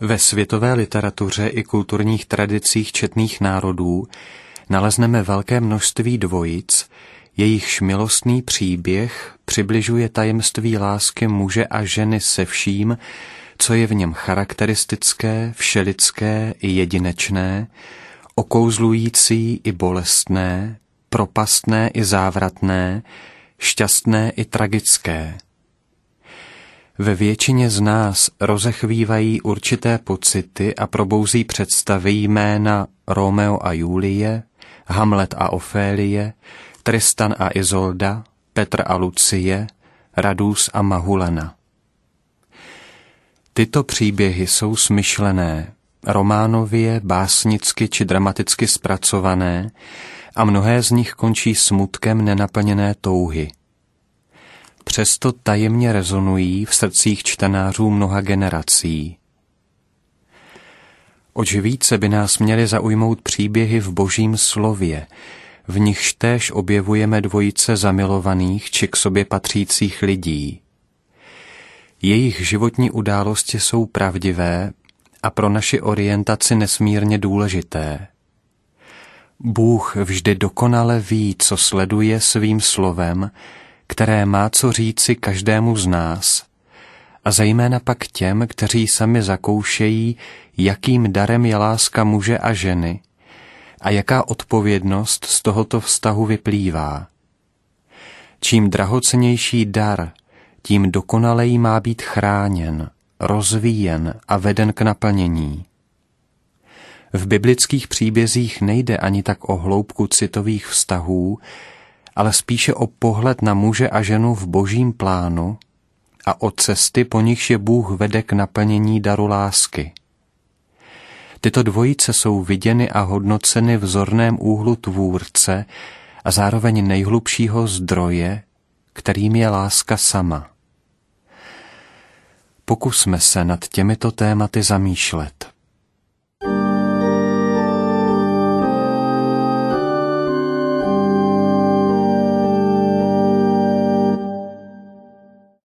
Ve světové literatuře i kulturních tradicích četných národů nalezneme velké množství dvojic, jejichž milostný příběh přibližuje tajemství lásky muže a ženy se vším, co je v něm charakteristické, všelidské i jedinečné, okouzlující i bolestné, propastné i závratné, šťastné i tragické. Ve většině z nás rozechvívají určité pocity a probouzí představy jména Romeo a Julie, Hamlet a Ofélie, Tristan a Izolda, Petr a Lucie, Radus a Mahulena. Tyto příběhy jsou smyšlené, románově, básnicky či dramaticky zpracované a mnohé z nich končí smutkem nenaplněné touhy. Přesto tajemně rezonují v srdcích čtenářů mnoha generací. Oč více by nás měly zaujmout příběhy v Božím slově, v nichž též objevujeme dvojice zamilovaných či k sobě patřících lidí. Jejich životní události jsou pravdivé a pro naši orientaci nesmírně důležité. Bůh vždy dokonale ví, co sleduje svým slovem, které má co říci každému z nás, a zejména pak těm, kteří sami zakoušejí, jakým darem je láska muže a ženy a jaká odpovědnost z tohoto vztahu vyplývá. Čím drahocennější dar, tím dokonaleji má být chráněn, rozvíjen a veden k naplnění. V biblických příbězích nejde ani tak o hloubku citových vztahů, ale spíše o pohled na muže a ženu v Božím plánu a o cesty, po nichž je Bůh vede k naplnění daru lásky. Tyto dvojice jsou viděny a hodnoceny v zorném úhlu Tvůrce a zároveň nejhlubšího zdroje, kterým je láska sama. Pokusme se nad těmito tématy zamýšlet.